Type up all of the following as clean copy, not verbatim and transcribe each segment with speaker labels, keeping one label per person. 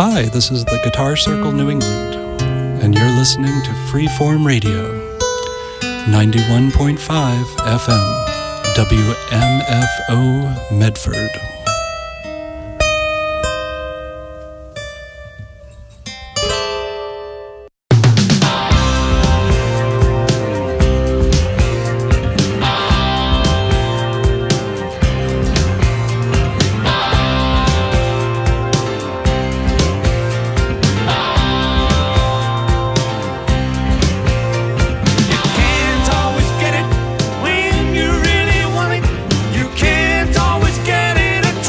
Speaker 1: Hi, this is the Guitar Circle New England, and you're listening to Freeform Radio, 91.5 FM, WMFO Medford.
Speaker 2: Always get it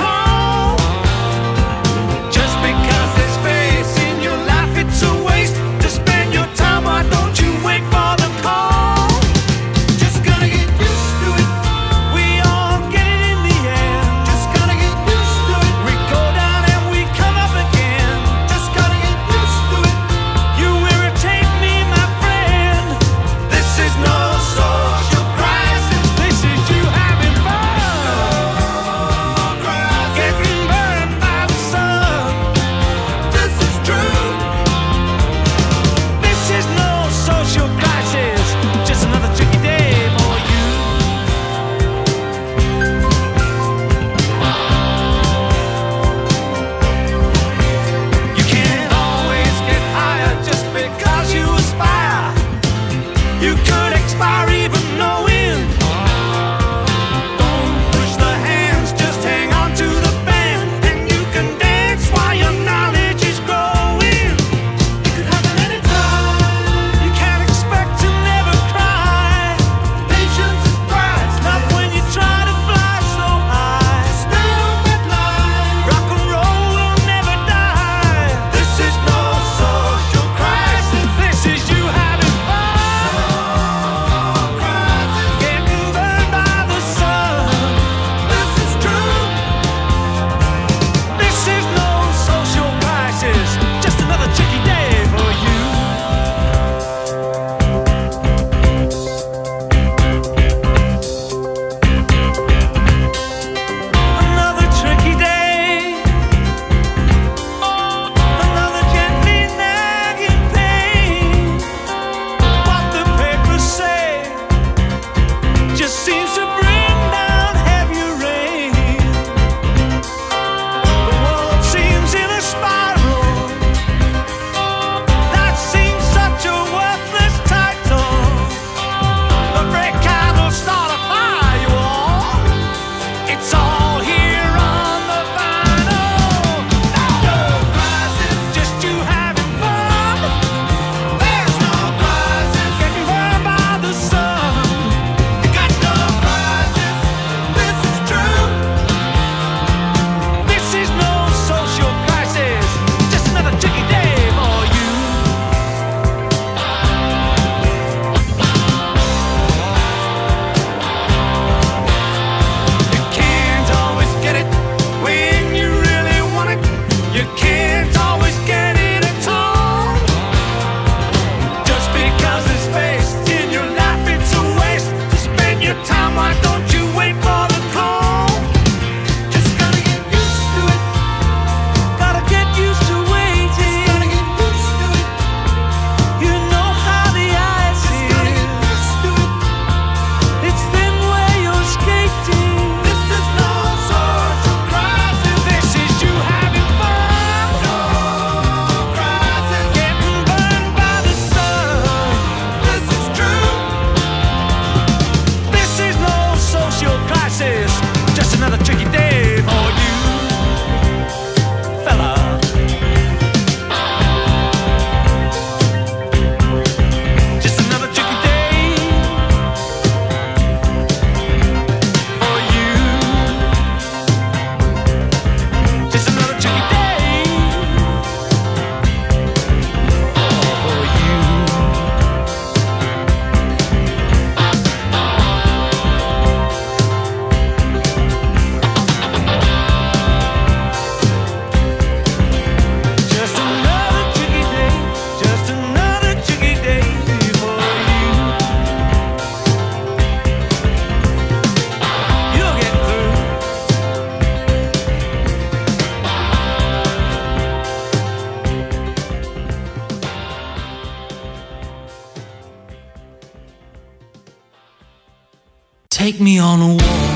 Speaker 2: Take me on a walk.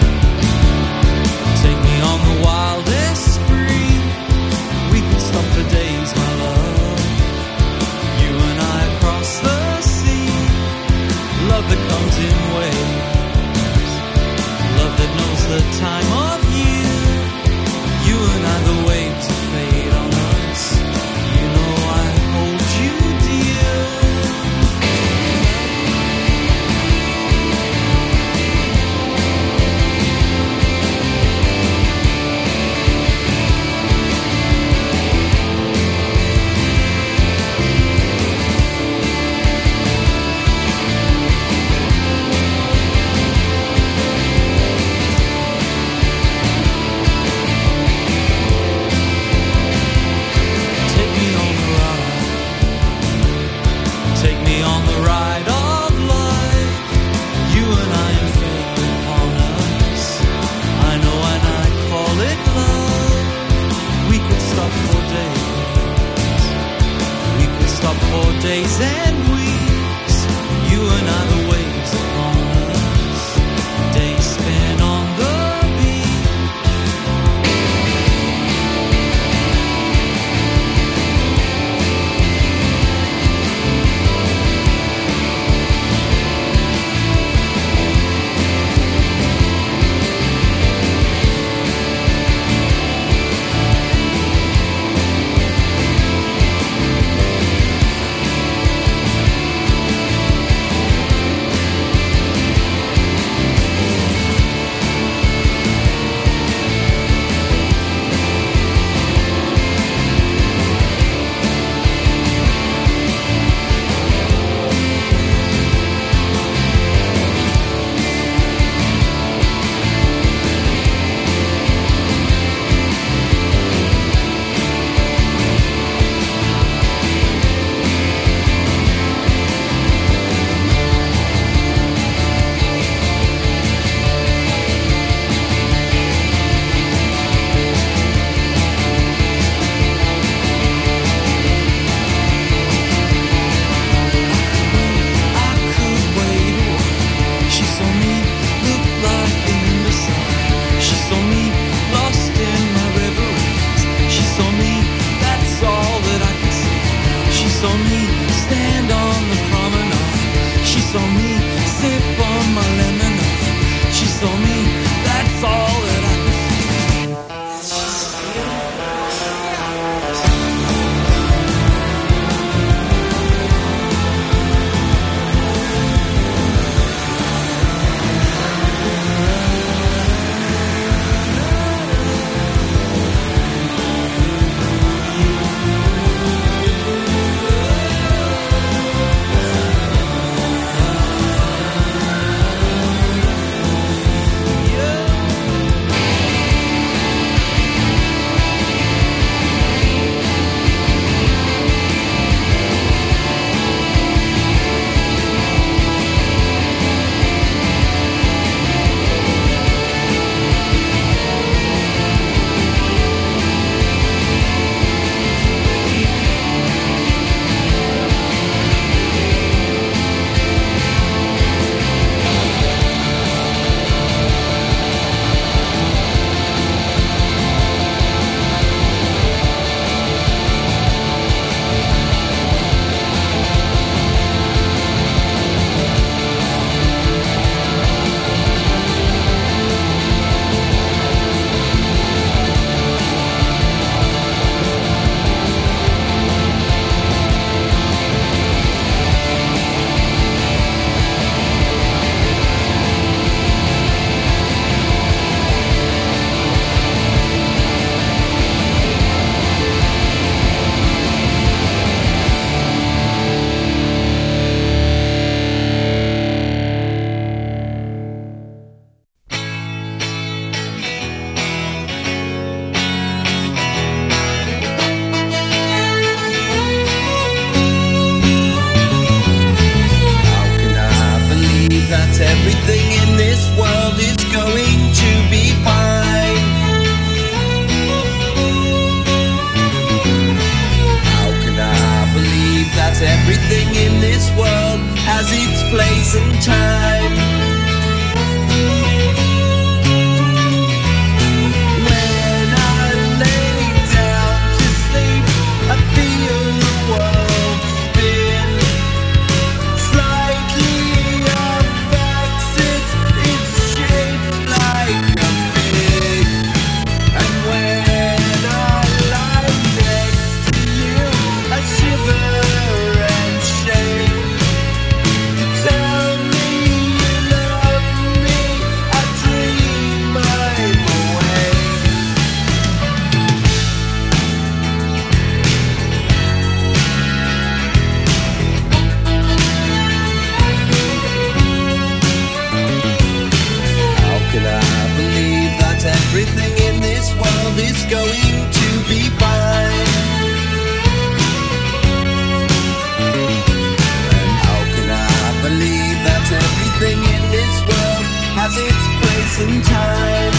Speaker 2: Take me on the wildest spree. We could stop for days, my love. You and I across the sea. Love that comes in waves. Love that knows the time of year. You and I, the waves that fade on us. You know I hold you dear. Days and weeks, you and I, the waves upon us, days spent on the
Speaker 3: world is going to be fine. And how can I believe that everything in this world has its place and time?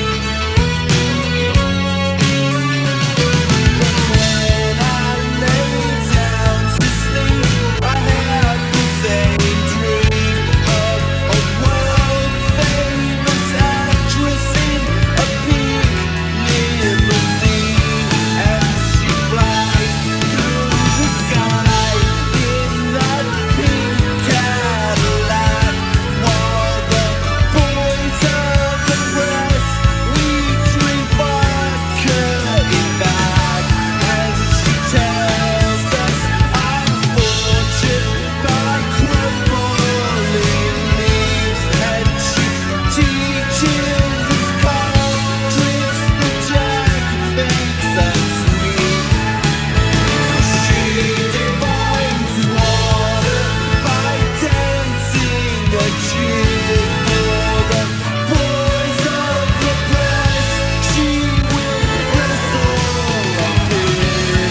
Speaker 3: But when I lay down to sleep, I have the same dream of a world-famous actress in a pink limousine, and she flies through the sky in that pink Cadillac, while the boys of the press, we drink vodka in back, and she tells us our fortune by crumbling leaves, and she teaches us cold tricks that Jack makes us sweet. She defines water by dancing a tune for the boys of the press. She will wrestle a pig.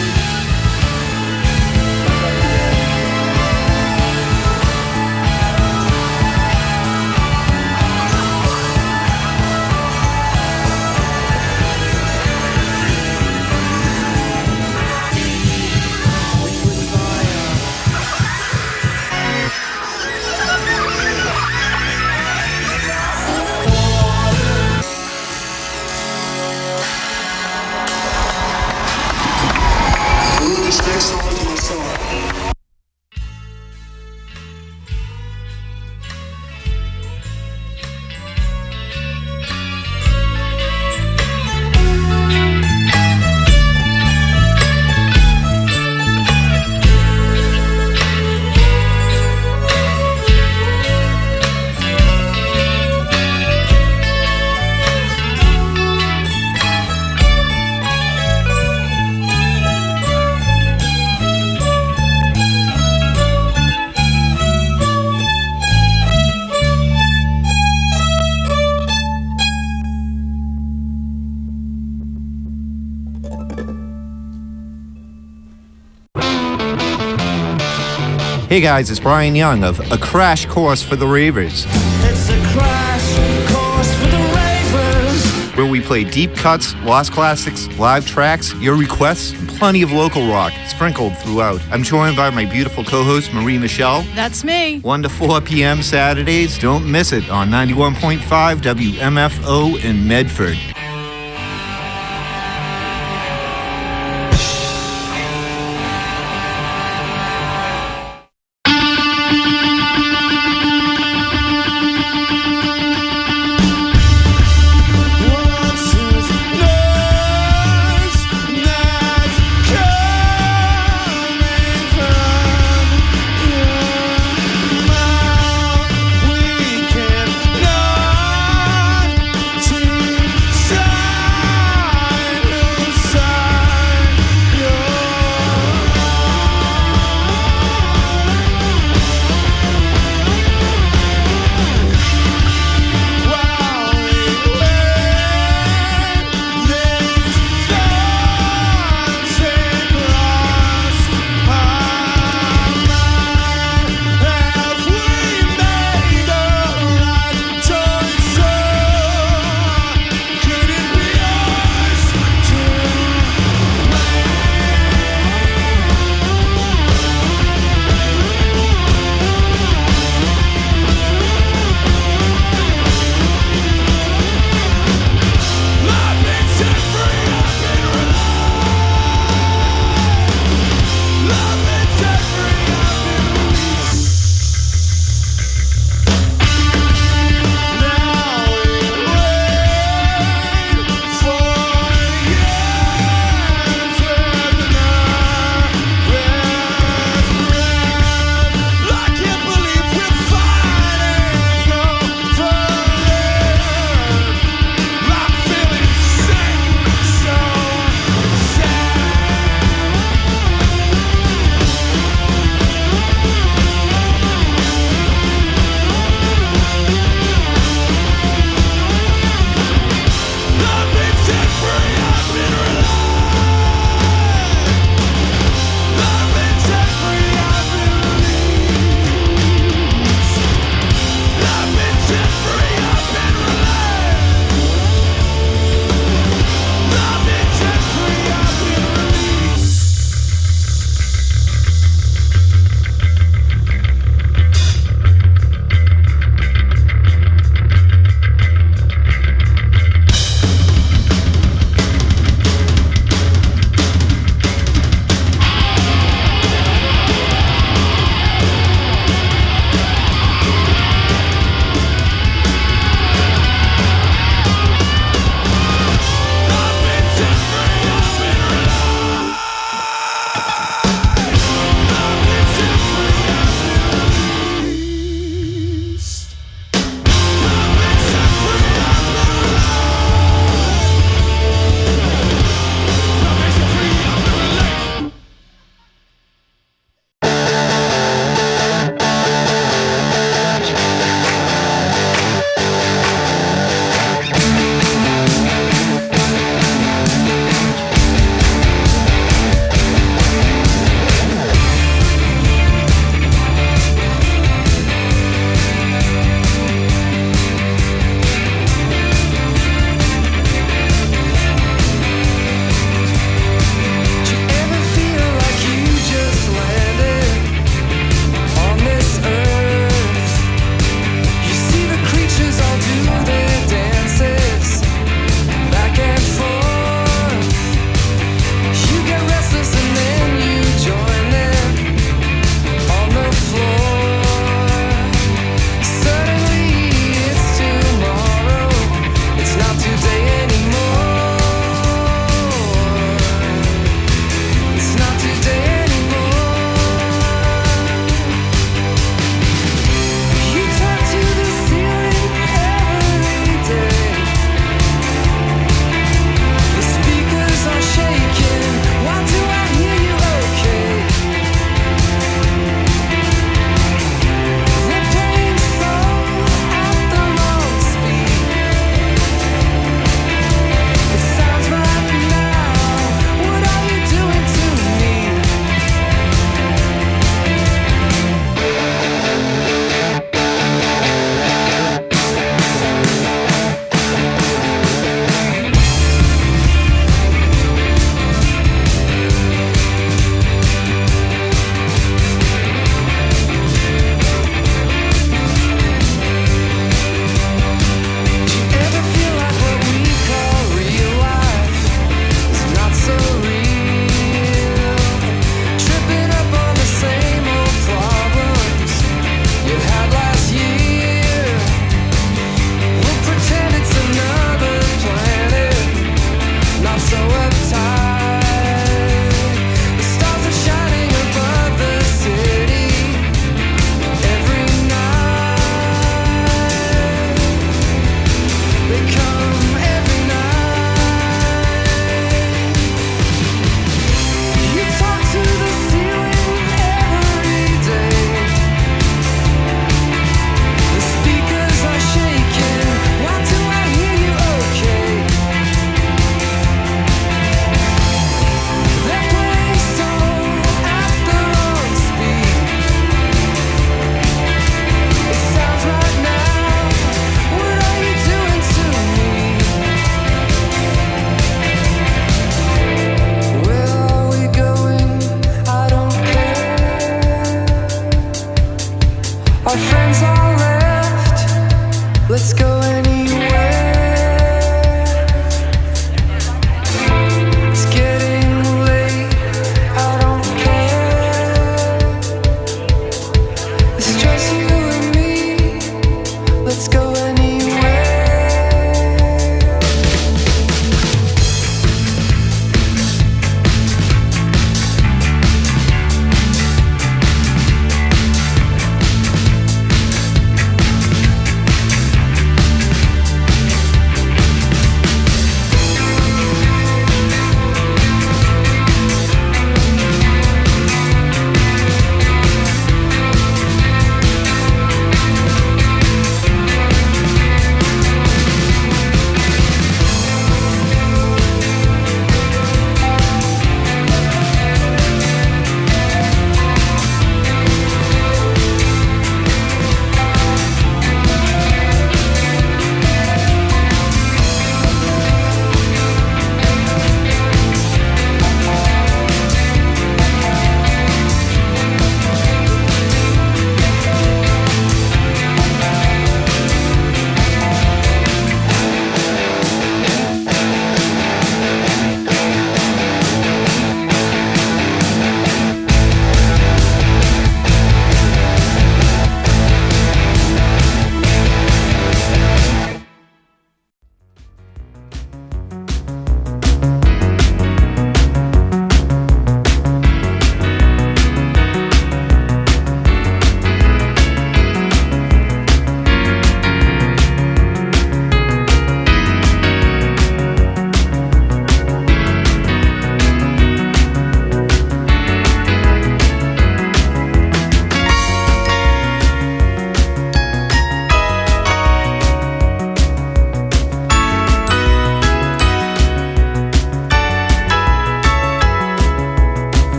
Speaker 4: Hey guys, it's Brian Young of A Crash Course for the Ravers,
Speaker 3: It's a crash course for the ravers.
Speaker 4: where we play deep cuts, lost classics, live tracks, your requests, and plenty of local rock sprinkled throughout. I'm joined by my beautiful co-host Marie Michelle.
Speaker 5: That's me.
Speaker 4: 1 to 4 p.m. Saturdays. Don't miss it on 91.5 WMFO in Medford.
Speaker 3: Show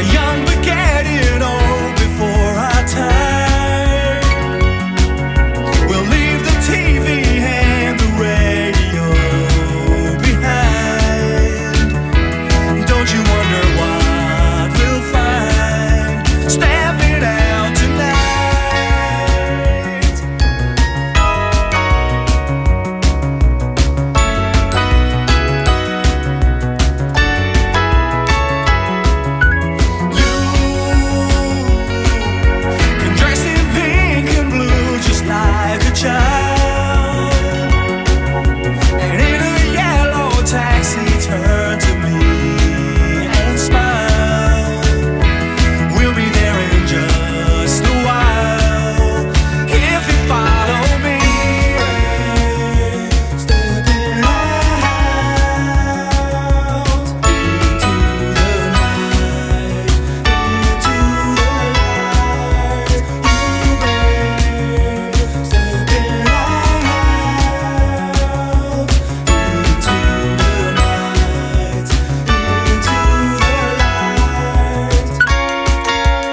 Speaker 3: young but getting old before our time. We'll leave the TV and the radio behind. Don't you wonder what we'll find stepping out tonight? You can dress in pink and blue just like a child, and in a yellow taxi turn to me and smile. We'll be there in just a while if you follow me. Stepping out into the night, into the light. Stepping out into the night, into the light.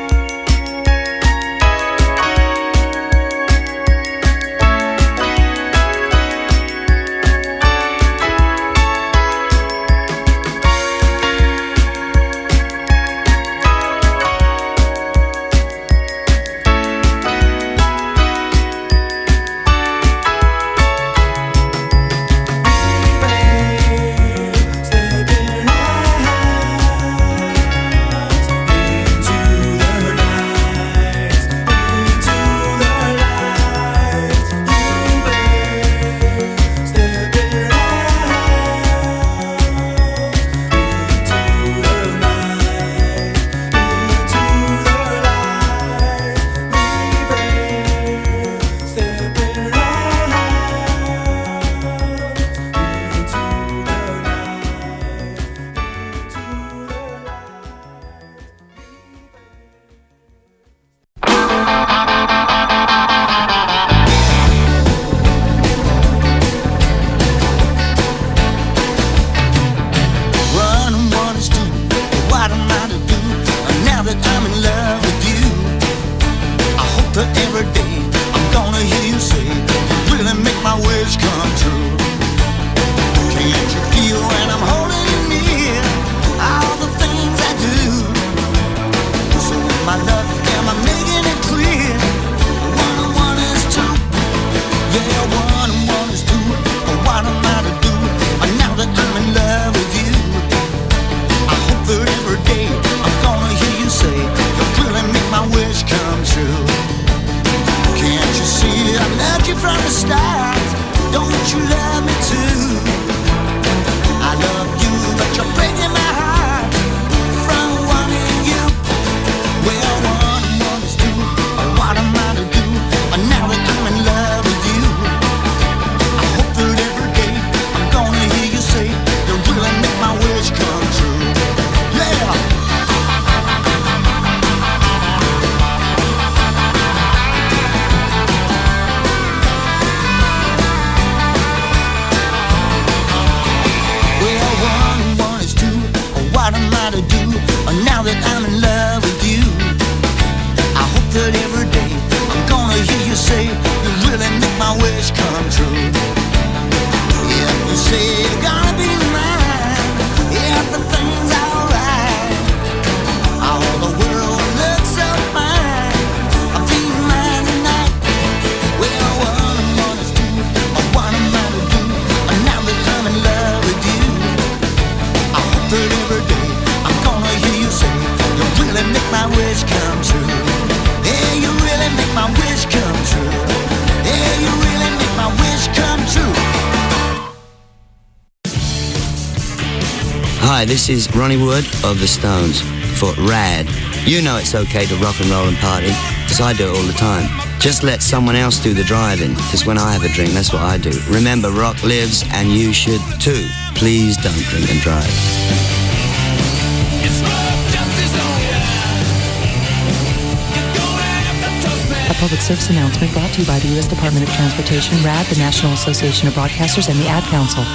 Speaker 3: One and one is two. What am I to do now that I'm in love with you? I hope that every day I'm gonna hear you say, really make my wish come true. Can't you feel when I'm holding you near all the things I do? So my love, am I making it clear? One and one is two. Yeah, one and one is two. What am I to do now that I'm in love with you? I hope that every day I'm gonna hear you say, you really make my wish come true. Can't you see I loved you from the start? Don't you love me too? I love you, but you're breaking my heart from wanting you. Well, one and one is two. What am I to do now that I'm in love with you? I hope that every day I'm gonna hear you say, you really make my wish come true. Yeah. Well, one and one is two. What am I to do now that I'm in love with you? I hope that every day I'm gonna hear you say, you really make my wish come true. If you say you're gonna be mine, everything's alright. All the world looks so fine. I'll be mine tonight. Well, one and one is two. What am I to do now that I'm in love with you? I hope that every day I'm gonna hear you say, you really make my wish come true. Yeah, you really make my wish come true. Yeah, you really make my wish come true.
Speaker 5: Hi, this is Ronnie Wood of The Stones for Rad. You know it's okay to rock and roll and party, because I do it all the time. Just let someone else do the driving, because when I have a drink, that's what I do. Remember, rock lives, and you should too. Please don't drink and drive.
Speaker 6: A public service announcement brought to you by the U.S. Department of Transportation, RAD, the National Association of Broadcasters, and the Ad Council.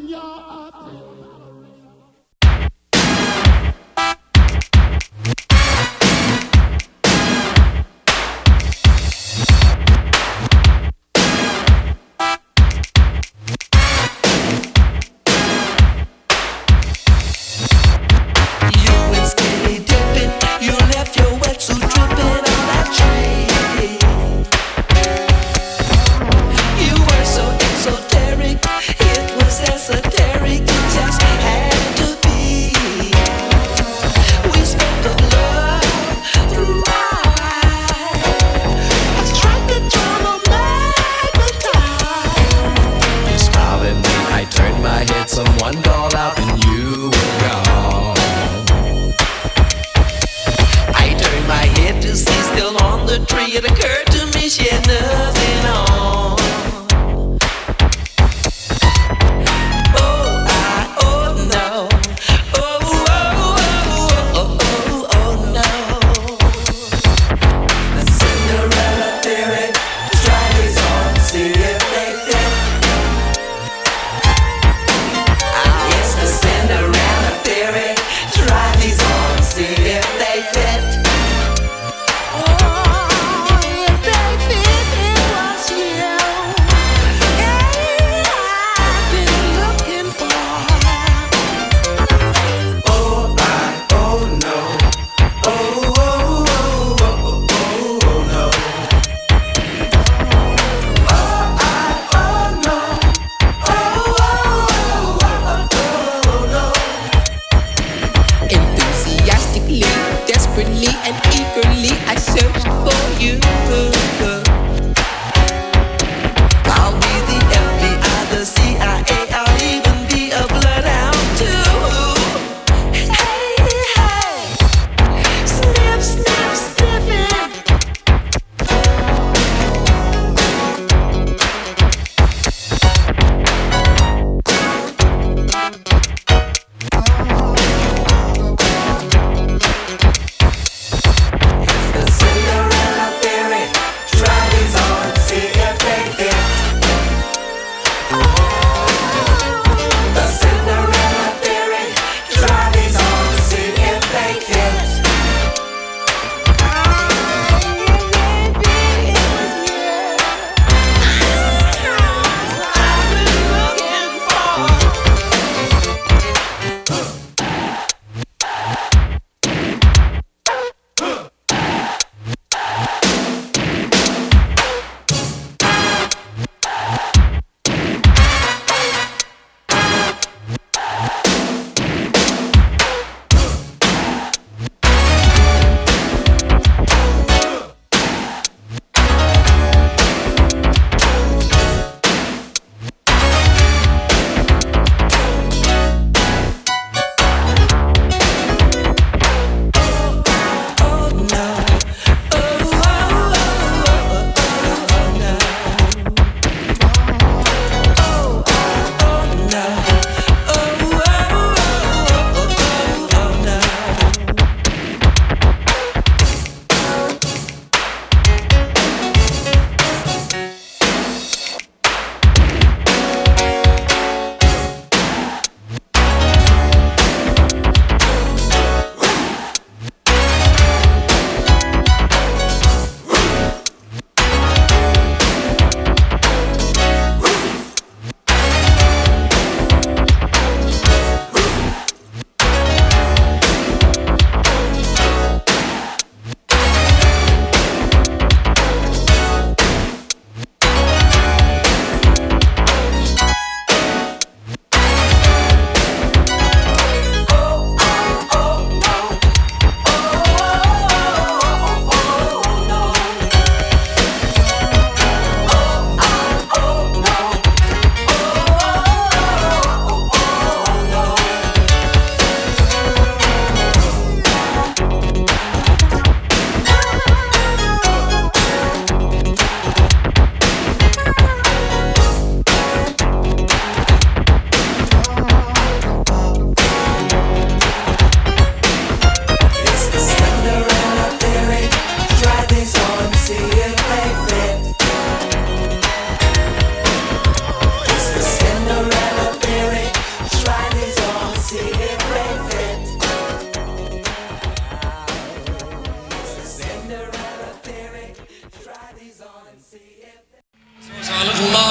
Speaker 7: Yes,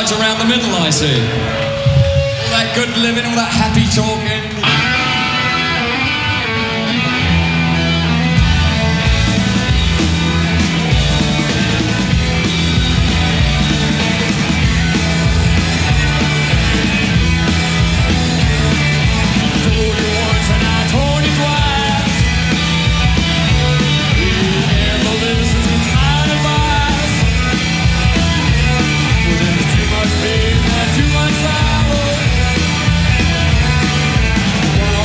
Speaker 2: sides around the middle, I see. All that good living, all that happy talking.
Speaker 7: Too much sorrow.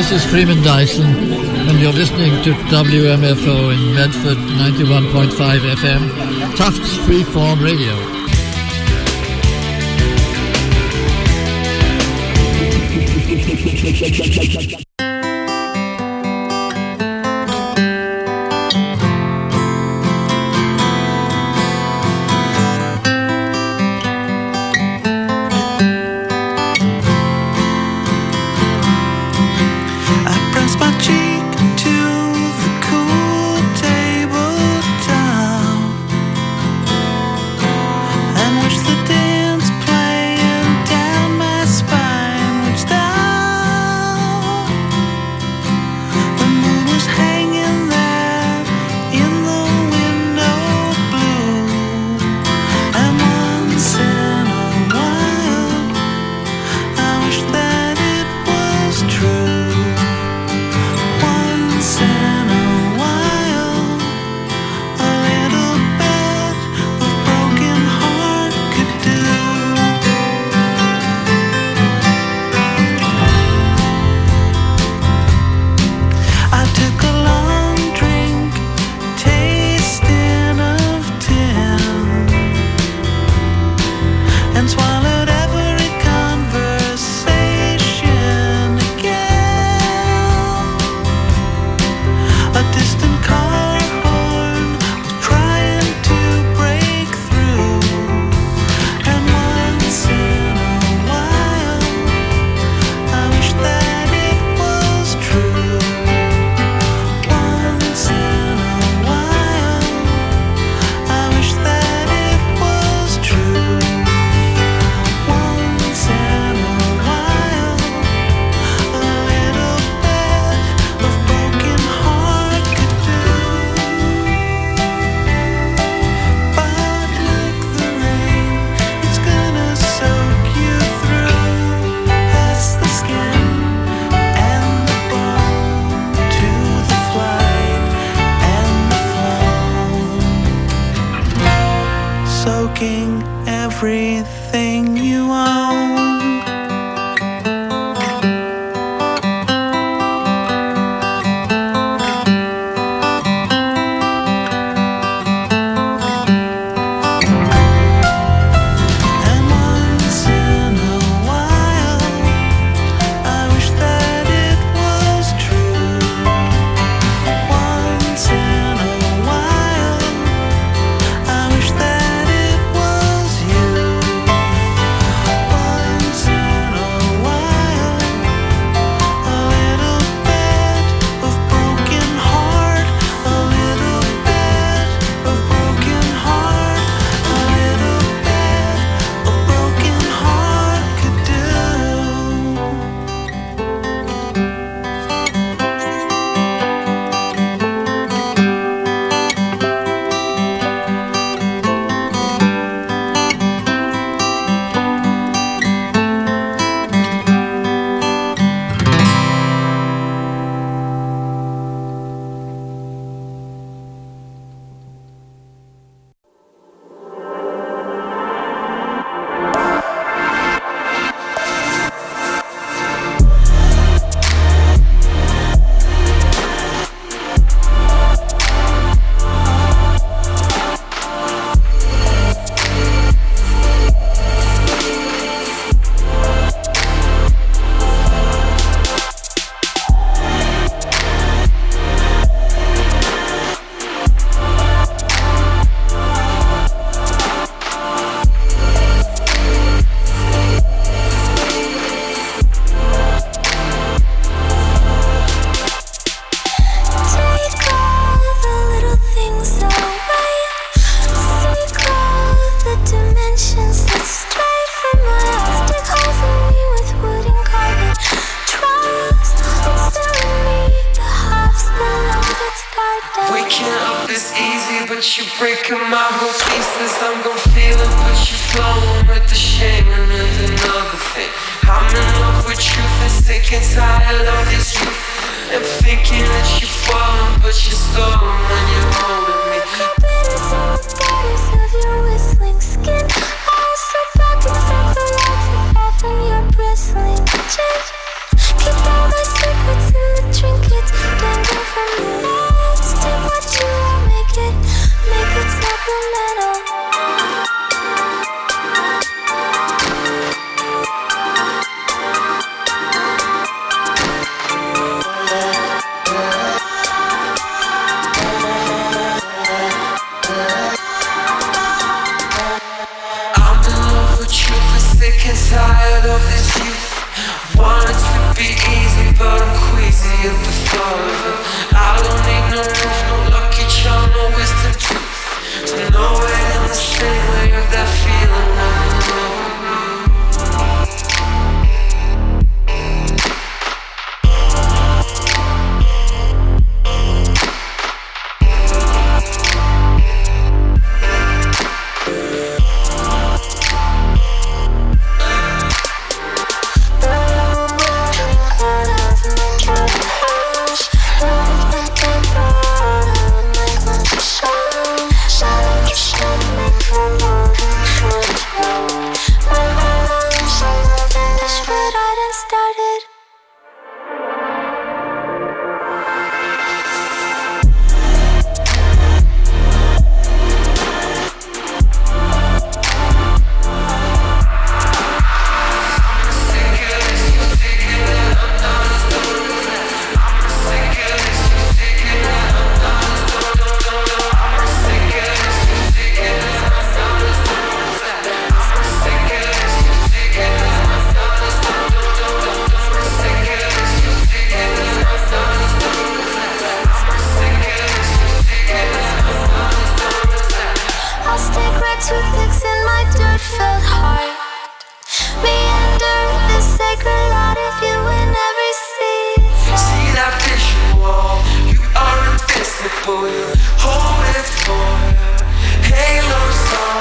Speaker 7: This is Freeman Dyson, and you're listening to WMFO in Medford, 91.5 FM, Tufts Freeform Radio.
Speaker 8: Everything you own.
Speaker 9: Keep all my secrets in Tired of this youth. Want it to be easy, but I'm queasy at the thought of it. I don't need no proof, no lucky charm, no wisdom tooth to know it in the same way of that feeling of love. Hold it for halo song.